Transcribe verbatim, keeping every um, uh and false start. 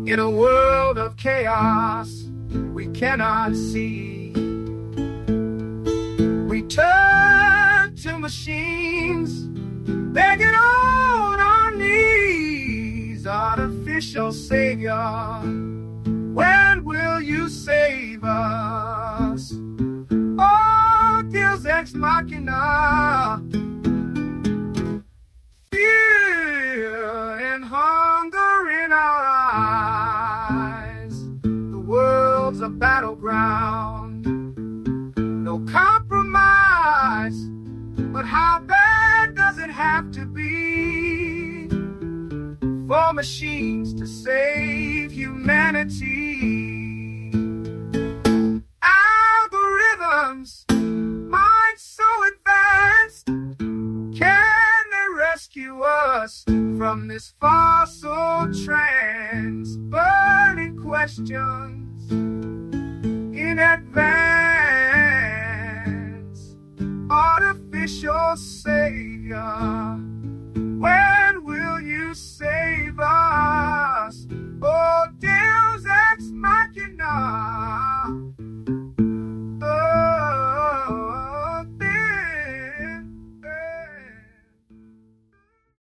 In a world of chaos we cannot see, we turn to machines, begging on our knees. Artificial savior, when will you save us? Oh, Deus ex machina, fear and hunger in our eyes. The world's a battleground, no compromise. But how bad does it have to be for machines to save humanity? Algorithms, minds so advanced, can they rescue us from this fossil trance? Burning questions in advance. Artificial savior,